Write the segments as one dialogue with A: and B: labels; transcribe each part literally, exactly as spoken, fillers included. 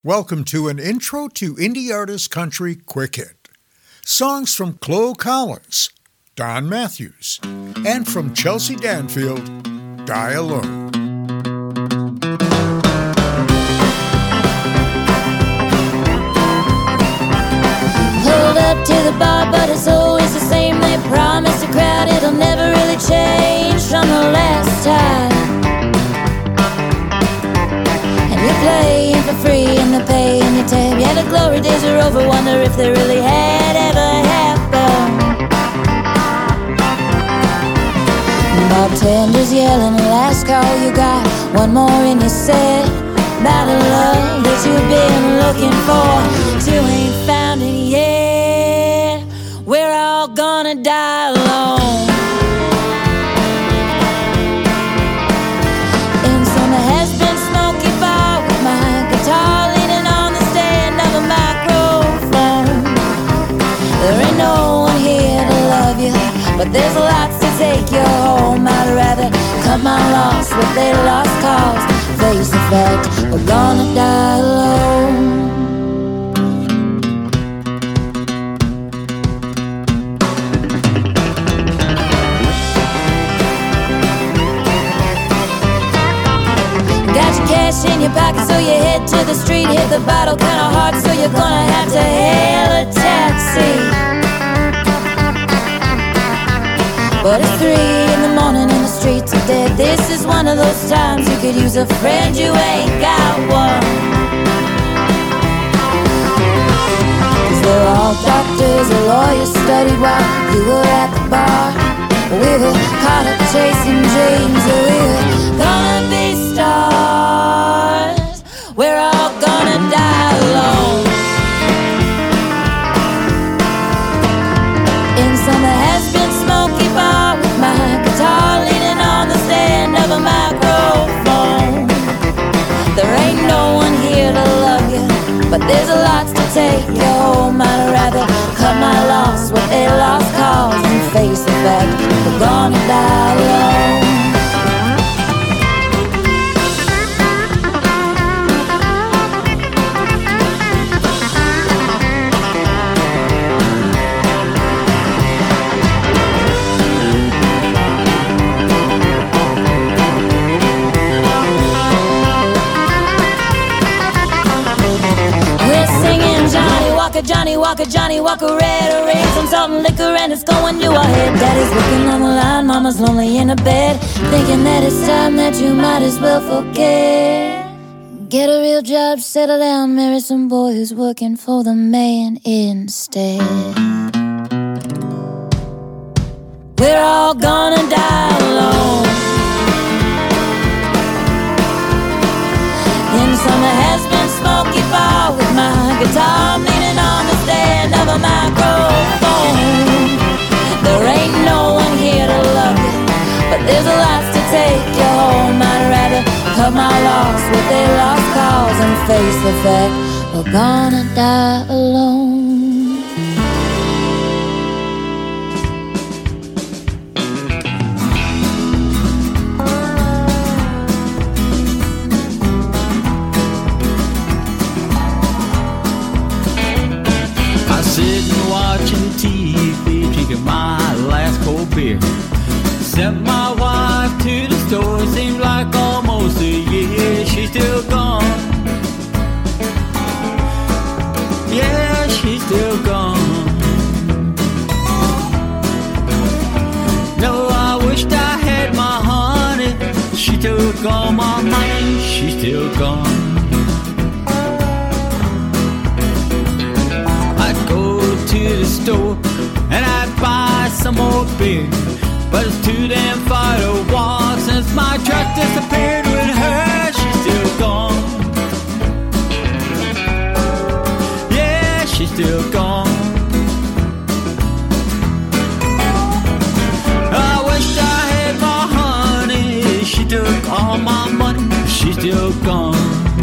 A: Welcome to an Intro to Indie Artist Country Quick Hit. Songs from Chloe Collins, Don Matthews, and from Chelsea Danfield, Die Alone.
B: Pulled up to the bar, but it's always the same. They promise the crowd it'll never really change from the last time. And you're playing for free and they're paying your tab. Yeah, the glory days are over, wonder if they really had ever happened. Bartenders yelling, last call you got, one more in your set. About the love that you've been looking for, but you ain't found it yet. We're all gonna die alone. In some has-been smoky bar with my guitar leaning on the stand of a microphone. There ain't no one here to love you, but there's lots to take you home. I'd rather cut my loss with their lost cause. Face the fact, we're gonna die alone. Got your cash in your pocket, so you head to the street. Hit the bottle kinda hard, so you're gonna have to hail a taxi. But it's three in the morning and the streets are dead. This is one of those times you could use a friend, you ain't got one. Cause they're all doctors or lawyers studied while you were at the bar. We were caught up chasing dreams, so we were gonna be stars. We're all gonna die alone. In some has-been smoky bar with my guitar leaning on the stand of a microphone. There ain't no one here to love you, but there's a lot to take you home. I'd rather cut my loss with a lost cause and face the fact we're gonna die alone. Johnny Walker, Johnny Walker, red rain, some salt and liquor, and it's going to our head. Daddy's looking on the line, mama's lonely in a bed, thinking that it's time that you might as well forget. Get a real job, settle down, marry some boy who's working for the man instead. We're all gonna die alone. In summer has been smoky bar with my guitar leaning on the stand of a microphone. There ain't no one here to love you, but there's a lot to take you home. I'd rather cut my loss with a lost cause and face the fact we're gonna die alone.
C: Sitting watching T V, drinking my last cold beer. Sent my wife to the store, seemed like almost a year. She's still gone. Yeah, she's still gone. No, I wished I had my honey. She took all my money, she's still gone. To the store and I'd buy some more beer, but it's too damn far to walk since my truck disappeared with her. She's still gone. Yeah, she's still gone. I wished I had my honey. She took all my money. She's still gone.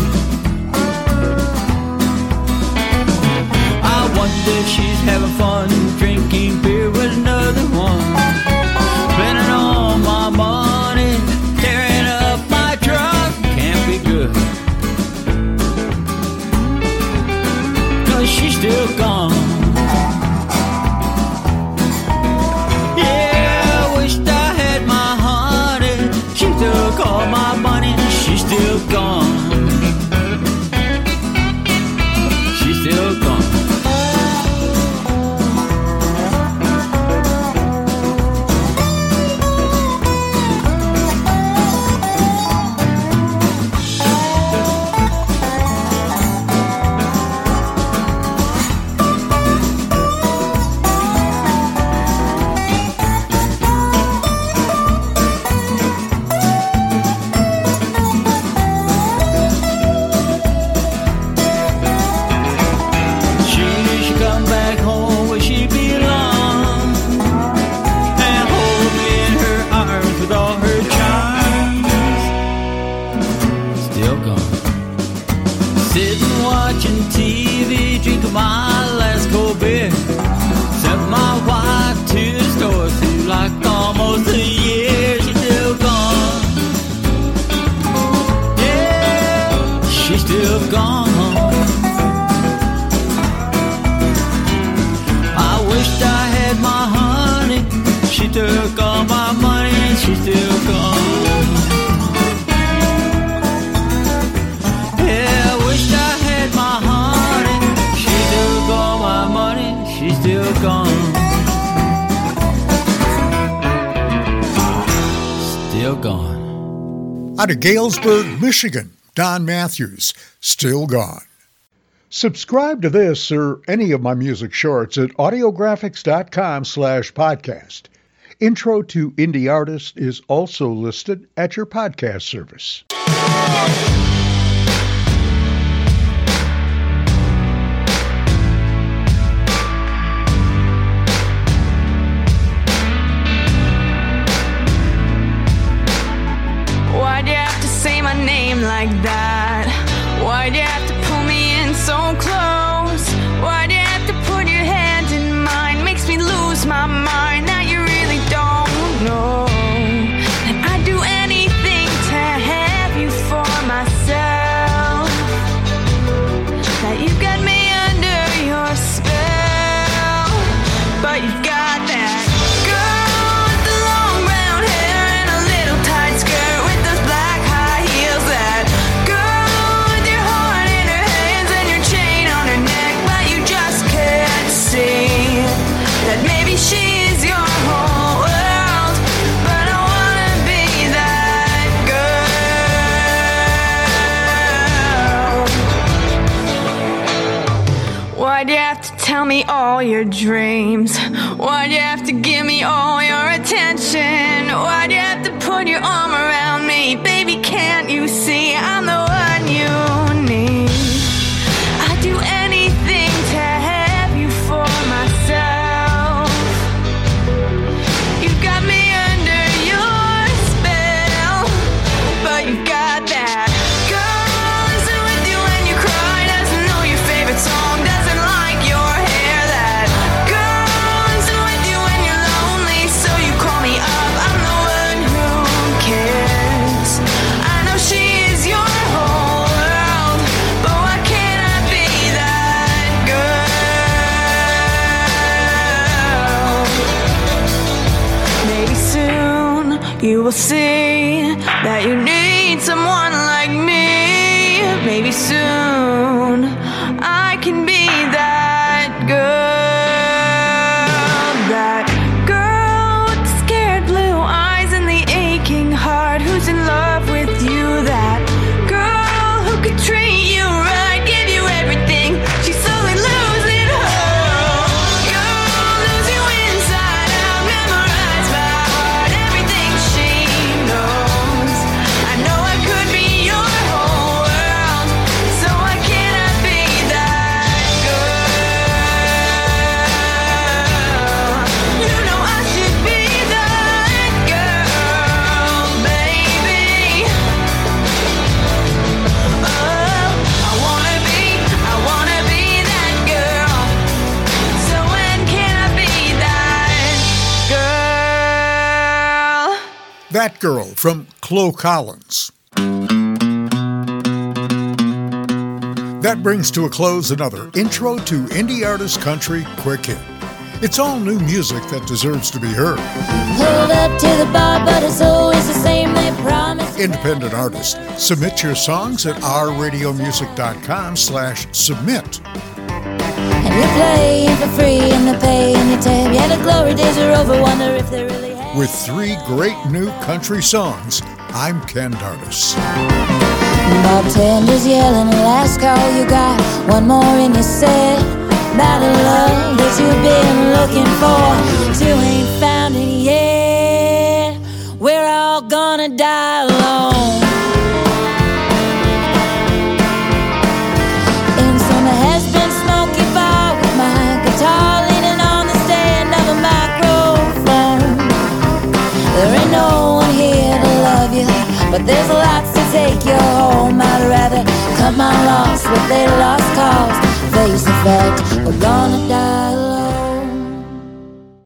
C: If she's having fun drinking beer with another one, spending all my money, tearing up my truck, can't be good. but she's still gone. Yeah, I wished I had my honey. She took all my money, she's still gone. She's still gone. My last cold beer, sent my wife to the store through like almost a year. She's still gone. Yeah, she's still gone. I wished I had my honey. She took all my money and she's still gone. Yeah, I wished I had my honey. All my money, she's still gone. Still gone.
A: Out of Galesburg, Michigan, Don Matthews, Still Gone. Subscribe to this or any of my music shorts at audiographics.com slash podcast. Intro to Indie Artist is also listed at your podcast service.
D: Like that. Why'd you have to pull me in so close? Why'd you have to put your hand in mine? Makes me lose my mind that you really don't know. And I'd do anything to have you for myself. That you got me under your spell. But you've got that girl with the long brown hair and a little tight skirt with those black high heels. That that maybe she's your whole world, but I wanna be that girl. Why'd you have to tell me all your dreams? Why'd you have to give me all your attention? Why'd you have to put your arm around me? Baby, can't you see I'm the one you need? I'd do anything to have you for myself. You got me under your spell, but you got that girl listen with you when you cry, doesn't know your favorite song, doesn't like your hair. That girl listen with you when you're lonely, so you call me up. I'm the one who cares. I know she is your whole world, but why can't I be that girl? Maybe soon you will see that you need someone like me. Maybe soon I can be that girl. That girl with the scared blue eyes and the aching heart, who's in love with you. That girl who could treat you right, give you everything. She's slowly losing her. Girl, lose you inside out, memorize by heart everything she knows. I know I could be your whole world, so why can't I be that girl? You know I should be that girl, baby. Oh, I wanna be, I wanna be that girl. So when can I be that girl?
A: That Girl from Chloe Collins. That brings to a close another Intro to Indie Artist Country Quick Hit. It's all new music that deserves to be heard.
B: Pulled up to the bar, but it's always the same, they promise.
A: Independent artists, submit your songs at ourradiomusic.com slash submit.
B: And you're playing for free and they're paying your tab. Yeah, the glory days are over, wonder if they really have.
A: With three great new country songs, I'm Ken Dardis.
B: Bartenders yelling, last call you got, one more in your set. About the love that you've been looking for, but you ain't found it yet. We're all gonna die alone. In some has-been smoky bar with my guitar leaning on the stand of a microphone. There ain't no one here to love you, but there's lots to take you home. I'd rather cut my loss with a lost cause. Face the fact, we're gonna die alone.